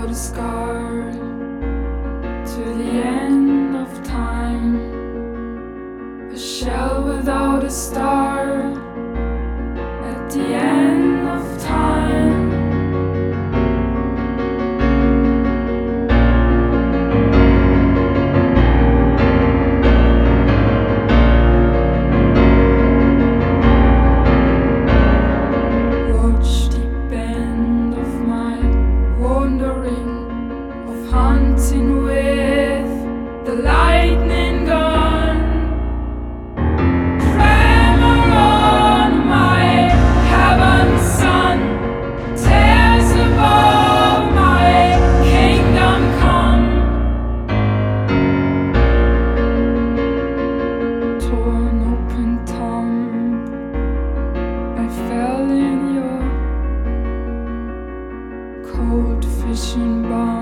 without a scar to the end of time, a shell without a star at the end of time. Watch the bend of my wandering, of hunting with the lightning gun. Tremor on my heaven's sun, tears above my kingdom come. Torn open tomb, I fell in your cold fishing bar.